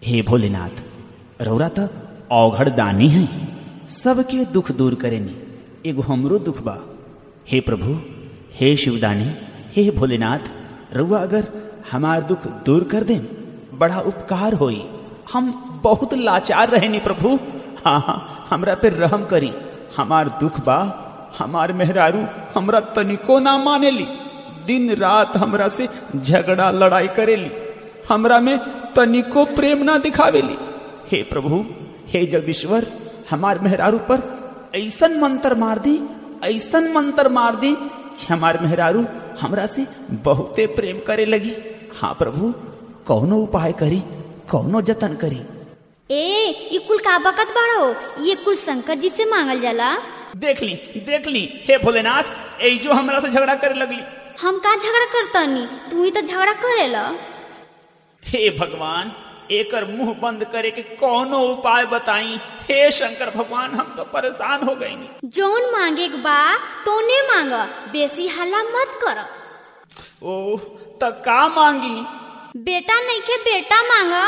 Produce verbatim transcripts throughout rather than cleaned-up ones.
हे भोलेनाथ, रौरा तो औघड़ दानी है, सबके दुख दूर करेनी, एगो हमरो दुख बा। हे प्रभु, हे शिवदानी, हे भोलेनाथ, रउआ अगर हमार दुख दूर कर दें बड़ा उपकार होई। हम बहुत लाचार रहेनी प्रभु। हाँ हाँ, हमरा पे रहम करी। हमार दुख बा, हमार मेहरारू हमरा तनिको ना मानेली, दिन रात हमरा से झगड़ा लड़ाई करेली, हमरा में तनिको प्रेम ना दिखावेली। हे प्रभु, हे जगदीश्वर, हमार मेहरारू पर ऐसन मंत्र मार दी, ऐसन मंत्र मार दी कि हमार मेहरारू हमरा से बहुते प्रेम करे लगी। हाँ प्रभु, कौनो उपाय करी, कौनो जतन करी। ए ये कुल का बकत बाड़ो, ये कुल शंकर जी से मांगल जाला। देख ली देख ली हे भोलेनाथ, ए जो हमरा से झगड़ा करे लगली। हम का झगड़ा करतनी, तू ही तो झगड़ा करेला। हे भगवान, एकर मुंह बंद करे के कौनो उपाय बताई। हे शंकर भगवान, हम तो परेशान हो गई। जौन मांगे के बा तोने मांग, बेसी हल्ला मत कर। ओह, तो का मांगी? बेटा नहीं के बेटा मांगा।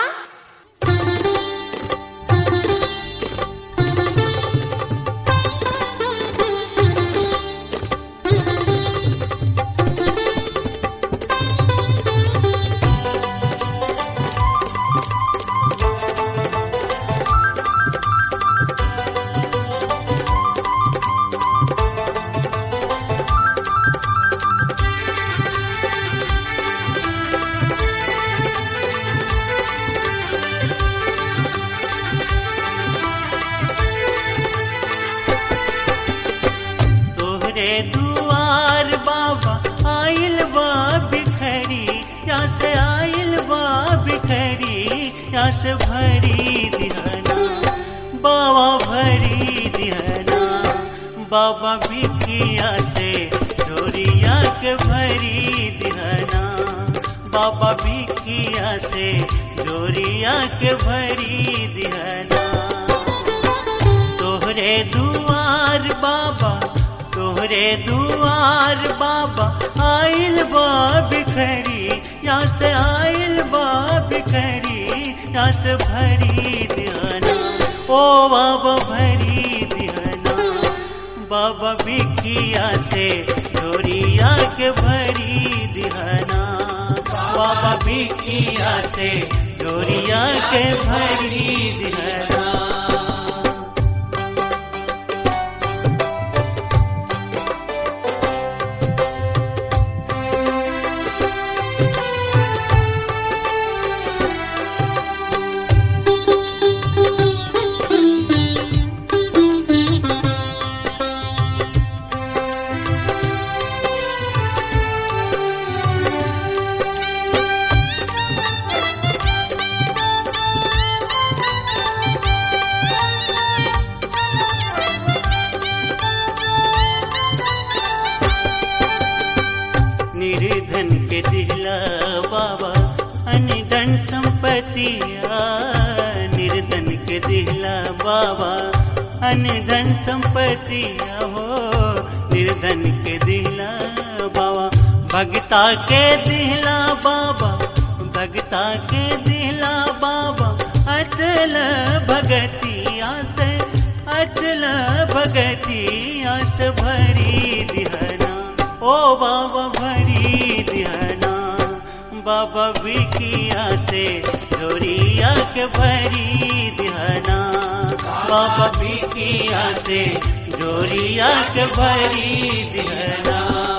से भरी दिहना बाबा, भरी दिहना बाबा, भिखिया से झोरिया के भरी दिहना बाबा, भिखिया से झोरिया के भरी दिहना। तोहरे दुआर बाबा, तोहरे दुआर बाबा, आइल बा बिखरी, यहाँ से आइल बा बिखरी, यहाँ से भरी दिहना ओ बाबा, भरी दिहना बाबा, भिखिया से झोरिया के भरी दिहना बाबा, भिखिया से झोरिया के भरी दिहना। निर्धन के दिहला बाबा, अनिधन संपत्तिया, निर्धन के दिहला बाबा, अनिधन संपत्तिया हो, निर्धन के दिहला बाबा, भगता के दिहला बाबा, भगता के दिहला बाबा, अटल भगतिया से, अटल भगतिया से भरी दिहना ओ बाबा, भरी दिहना बाबा, भिखिया से झोरिया के भरी दिहना बाबा, भिखिया से झोरिया के भरी दिहना।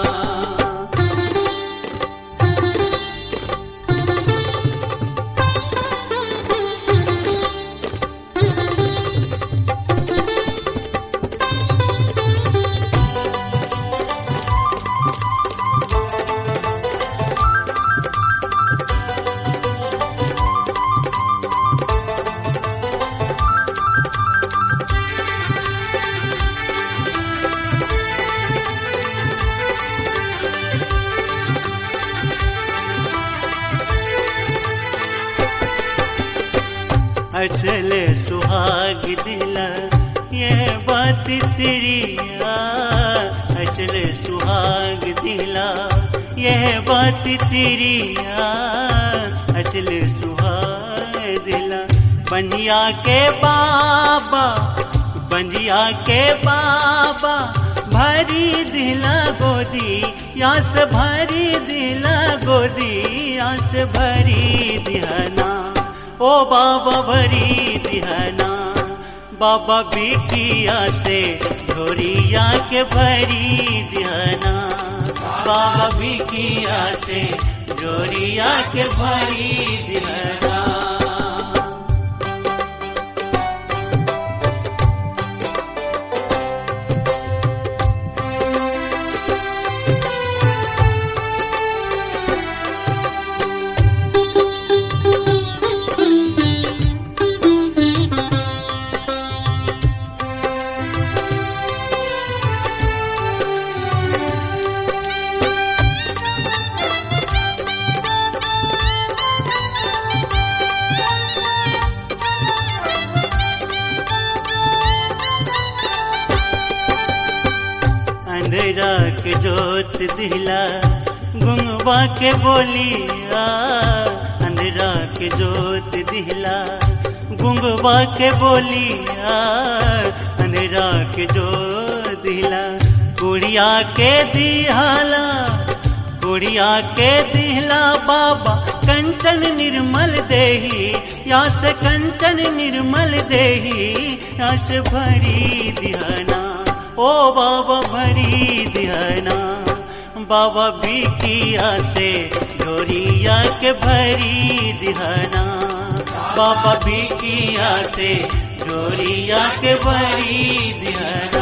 अचल सुहाग दिला ये बात तेरिया, अचल सुहाग दिला ये बात तेरिया, अचल सुहाग दिला बंजिया के बाबा बंजिया के बाबा भरी दिला गोदी यास भरी दिला गोदी यास भरी दिहना ओ बाबा भरी दिहना बाबा बिटिया से झोरिया के भरी दिहना बाबा बिटिया से झोरिया के भरी दिहना। अंधेरा के जोत दिला गुंगवा के बोलिया अंधेरा के जोत दिला गुंगवा के बोलिया अंधेरा के जोत दिला गुड़िया के दिहाला गुड़िया के दिला बाबा कंचन निर्मल देही यास कंचन निर्मल देही यास भरी दिहना ओ बाबा भरी दिहना बाबा बिटिया से झोरिया के भरी दिहना बाबा बिटिया से झोरिया के भरी दिहना।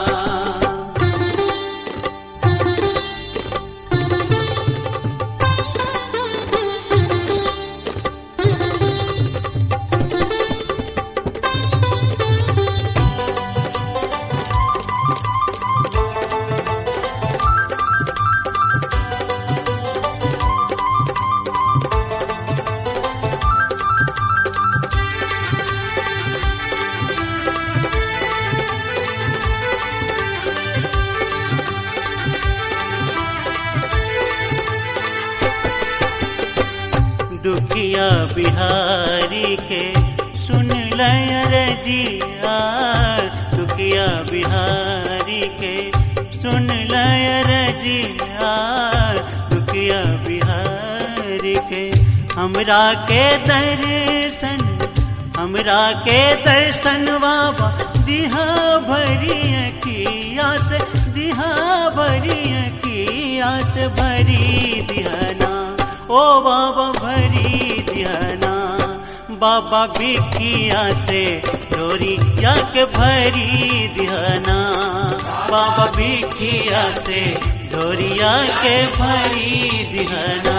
दुखिया बिहारी के सुन लय रजिया दुखिया बिहारी के सुन लय रजिया दुखिया बिहारी के हमरा के दर्शन हमरा के दर्शन बाबा दिहा भरी अखिया से दिहा भरी अखिया से भरी दिहना ओ बाबा भरी दिहना बाबा बिटिया से झोरिया के भरी दिहना बाबा बिटिया से झोरिया के भरी दिहना।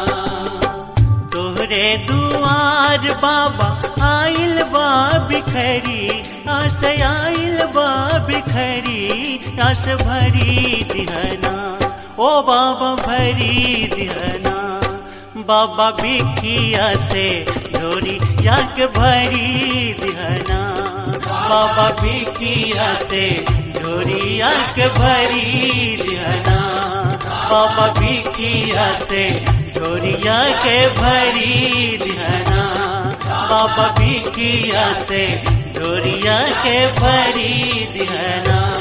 तोहरे दुआर बाबा आइल बा बिखरी आस आइल बा बिखरी आस भरी दिहना ओ बाबा भरी दिहना बाबा बिटिया से झोरिया के भरी दिहना बाबा बिटिया से झोरिया के भरी दिहना बाबा बिटिया से झोरिया के भरी दिहना बाबा बिटिया से झोरिया के भरी दिहना।